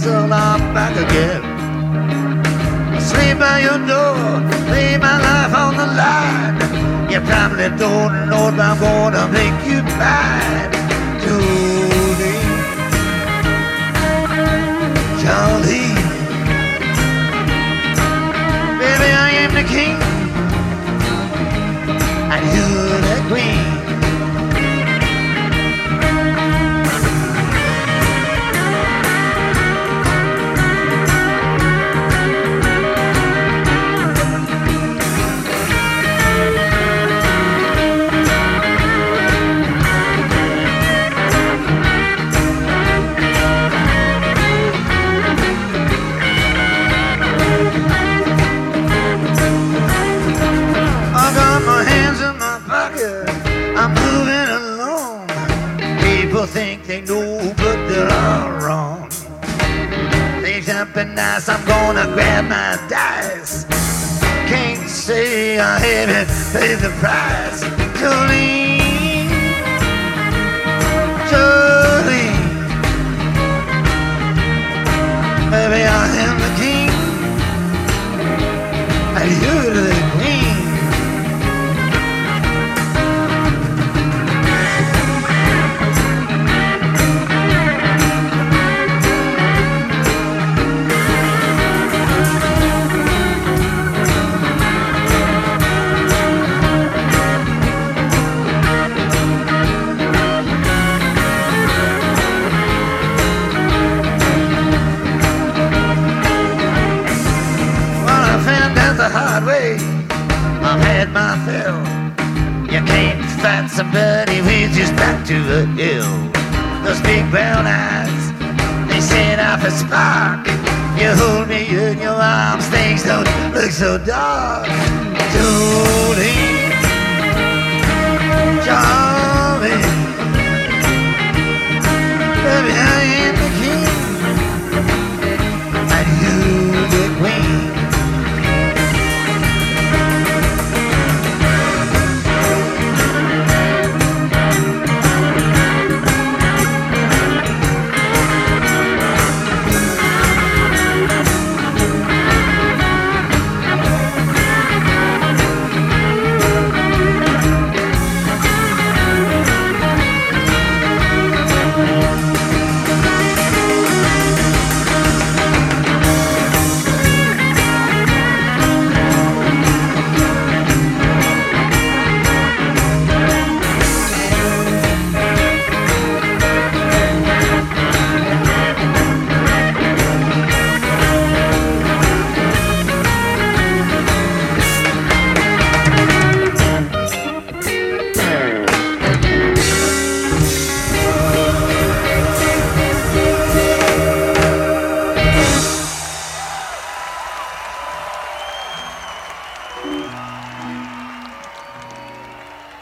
till I'm back again. I sleep by your door, lay my life on the line. You probably don't know that I'm gonna make you mine. Jolene, Jolene, baby, I am the king and you're the queen. I'm moving along. People think they know, but they're all wrong. They jumping nice, I'm gonna grab my dice. Can't say I haven't paid the price. Jolene, Jolene, baby, I am the king and you're the queen. The hard way, I've had my fill. You can't fight somebody with just back to the hill. Those big brown eyes, they set off a spark. You hold me in your arms, things don't look so dark. Jolene, Jolene, baby, I am the king and you the queen.